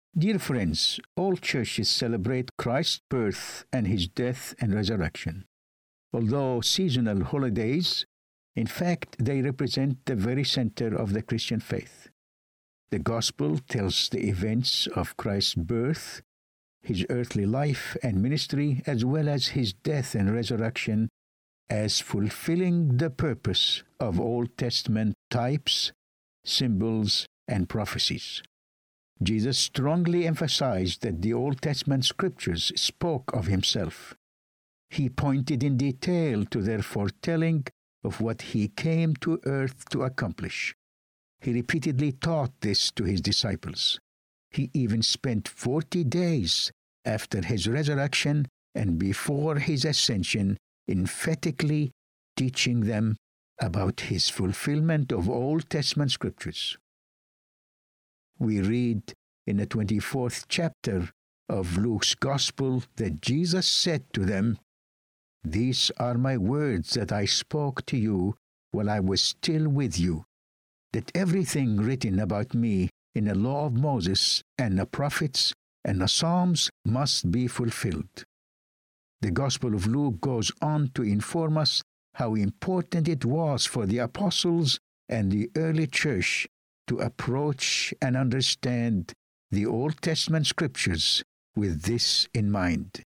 Dear friends, all churches celebrate Christ's birth and his death and resurrection. Although seasonal holidays, in fact, they represent the very center of the Christian faith. The gospel tells the events of Christ's birth, his earthly life and ministry, as well as his death and resurrection, as fulfilling the purpose of Old Testament types, symbols, and prophecies. Jesus strongly emphasized that the Old Testament scriptures spoke of himself. He pointed in detail to their foretelling of what he came to earth to accomplish. He repeatedly taught this to his disciples. He even spent 40 days after his resurrection and before his ascension emphatically teaching them about his fulfillment of Old Testament scriptures. We read in the 24th chapter of Luke's Gospel that Jesus said to them, "These are my words that I spoke to you while I was still with you, that everything written about me in the law of Moses and the prophets and the Psalms must be fulfilled." The Gospel of Luke goes on to inform us how important it was for the apostles and the early church to approach and understand the Old Testament scriptures with this in mind.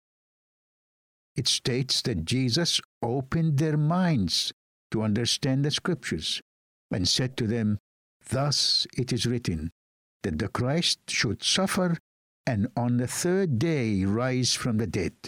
It states that Jesus opened their minds to understand the scriptures and said to them, "Thus it is written, that the Christ should suffer and on the third day rise from the dead."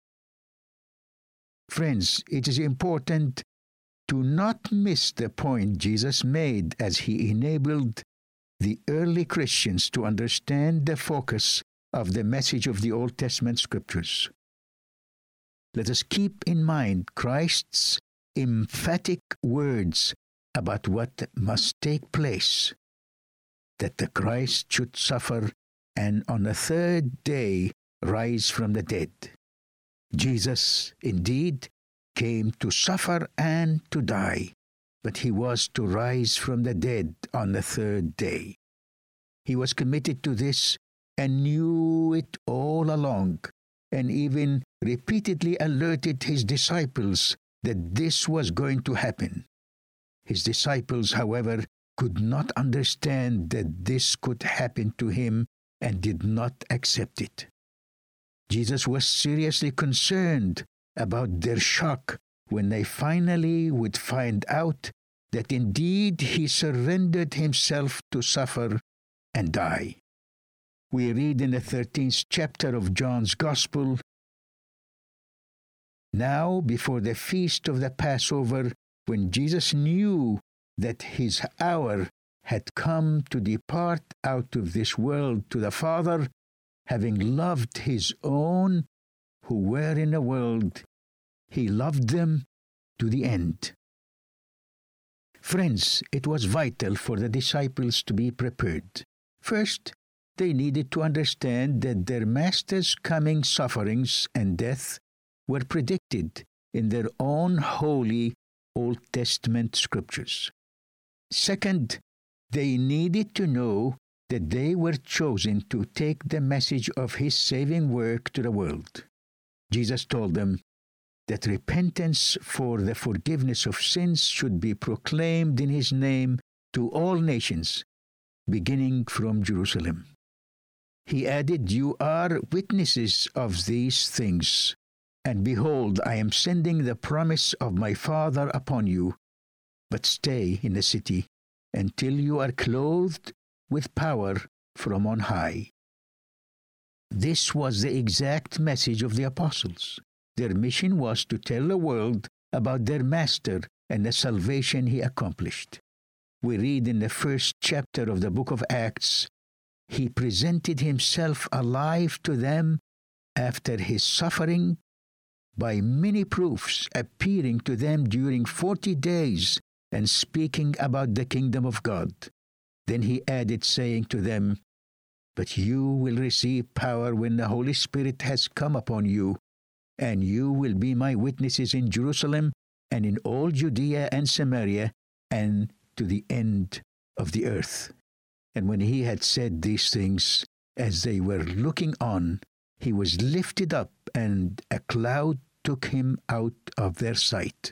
Friends, it is important to not miss the point Jesus made as he enabled the early Christians to understand the focus of the message of the Old Testament scriptures. Let us keep in mind Christ's emphatic words about what must take place, that the Christ should suffer and on the third day rise from the dead. Jesus, indeed, came to suffer and to die, but he was to rise from the dead on the third day. He was committed to this and knew it all along, and even repeatedly alerted his disciples that this was going to happen. His disciples, however, could not understand that this could happen to him and did not accept it. Jesus was seriously concerned about their shock when they finally would find out that indeed he surrendered himself to suffer and die. We read in the 13th chapter of John's Gospel, "Now before the feast of the Passover, when Jesus knew that his hour had come to depart out of this world to the Father, having loved his own who were in the world, he loved them to the end." Friends, it was vital for the disciples to be prepared. First, they needed to understand that their Master's coming sufferings and death were predicted in their own holy Old Testament scriptures. Second, they needed to know that they were chosen to take the message of his saving work to the world. Jesus told them that repentance for the forgiveness of sins should be proclaimed in his name to all nations, beginning from Jerusalem. He added, "You are witnesses of these things, and behold, I am sending the promise of my Father upon you, but stay in the city until you are clothed with power from on high." This was the exact message of the apostles. Their mission was to tell the world about their Master and the salvation he accomplished. We read in the first chapter of the book of Acts, "He presented himself alive to them after his suffering by many proofs, appearing to them during 40 days and speaking about the kingdom of God. Then he added, saying to them, 'But you will receive power when the Holy Spirit has come upon you, and you will be my witnesses in Jerusalem and in all Judea and Samaria and to the end of the earth.' And when he had said these things, As they were looking on, he was lifted up, and a cloud took him out of their sight.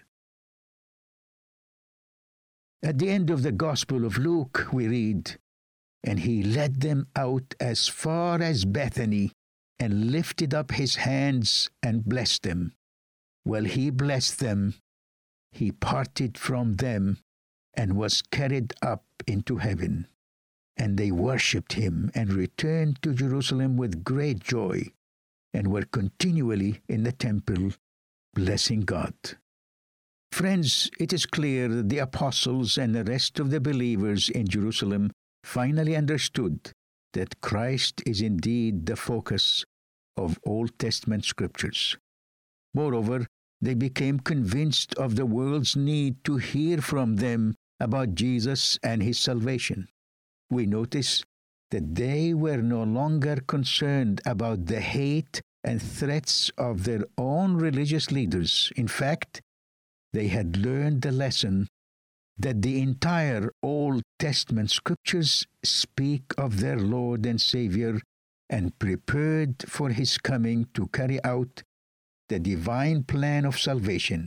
At the end of the Gospel of Luke, we read, "And he led them out as far as Bethany, and lifted up his hands and blessed them. While he blessed them, he parted from them and was carried up into heaven. And they worshipped him and returned to Jerusalem with great joy, and were continually in the temple blessing God." Friends, it is clear that the apostles and the rest of the believers in Jerusalem finally understood that Christ is indeed the focus of Old Testament scriptures. Moreover, they became convinced of the world's need to hear from them about Jesus and his salvation. We notice that they were no longer concerned about the hate and threats of their own religious leaders. In fact, they had learned the lesson that the entire Old Testament scriptures speak of their Lord and Savior, and prepared for his coming to carry out the divine plan of salvation.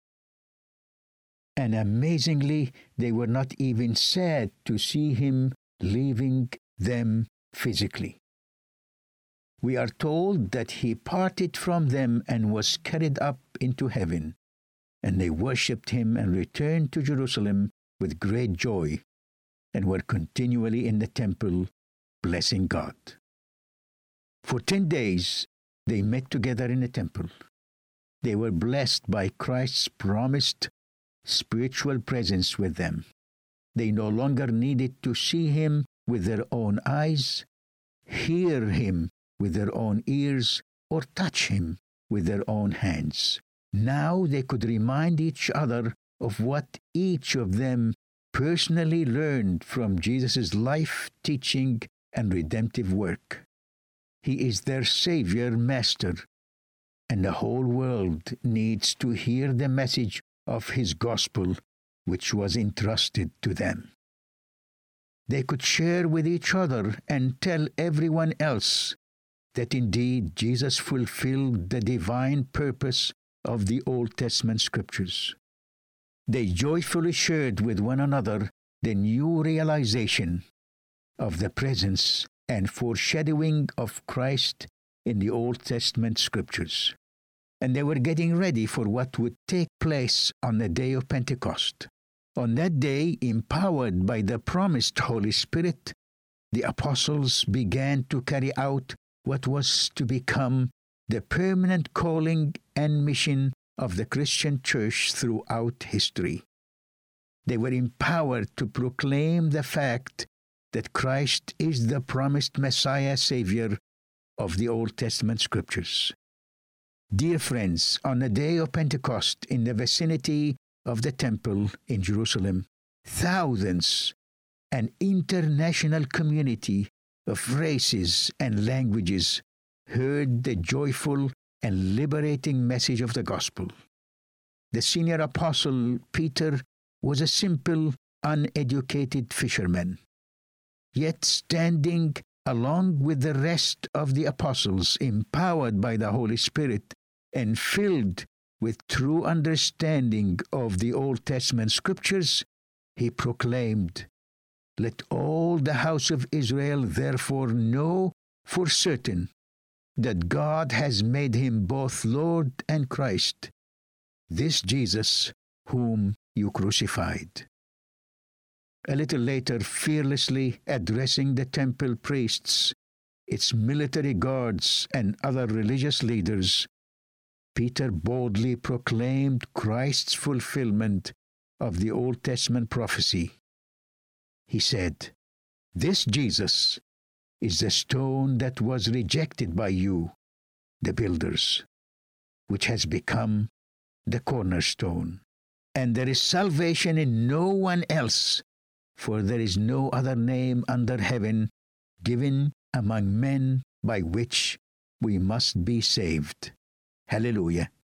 And amazingly, they were not even sad to see him leaving them physically. We are told that he parted from them and was carried up into heaven, and they worshipped him and returned to Jerusalem with great joy, and were continually in the temple blessing God. For 10 days they met together in the temple. They were blessed by Christ's promised spiritual presence with them. They no longer needed to see him with their own eyes, hear him with their own ears, or touch him with their own hands. Now they could remind each other of what each of them personally learned from Jesus' life, teaching, and redemptive work. He is their Savior, Master, and the whole world needs to hear the message of his gospel, which was entrusted to them. They could share with each other and tell everyone else that indeed Jesus fulfilled the divine purpose of the Old Testament scriptures. They joyfully shared with one another the new realization of the presence and foreshadowing of Christ in the Old Testament scriptures. And they were getting ready for what would take place on the day of Pentecost. On that day, empowered by the promised Holy Spirit, the apostles began to carry out what was to become the permanent calling and mission of the Christian church throughout history. They were empowered to proclaim the fact that Christ is the promised Messiah Savior of the Old Testament scriptures. Dear friends, on the day of Pentecost in the vicinity of the temple in Jerusalem, thousands, an international community of races and languages, heard the joyful and liberating message of the gospel. The senior apostle, Peter, was a simple, uneducated fisherman. Yet standing along with the rest of the apostles, empowered by the Holy Spirit and filled with true understanding of the Old Testament scriptures, he proclaimed, "Let all the house of Israel therefore know for certain that God has made him both Lord and Christ, this Jesus whom you crucified." A little later, fearlessly addressing the temple priests, its military guards, and other religious leaders, Peter boldly proclaimed Christ's fulfillment of the Old Testament prophecy. He said, "This Jesus is the stone that was rejected by you, the builders, which has become the cornerstone. And there is salvation in no one else, for there is no other name under heaven given among men by which we must be saved." Hallelujah.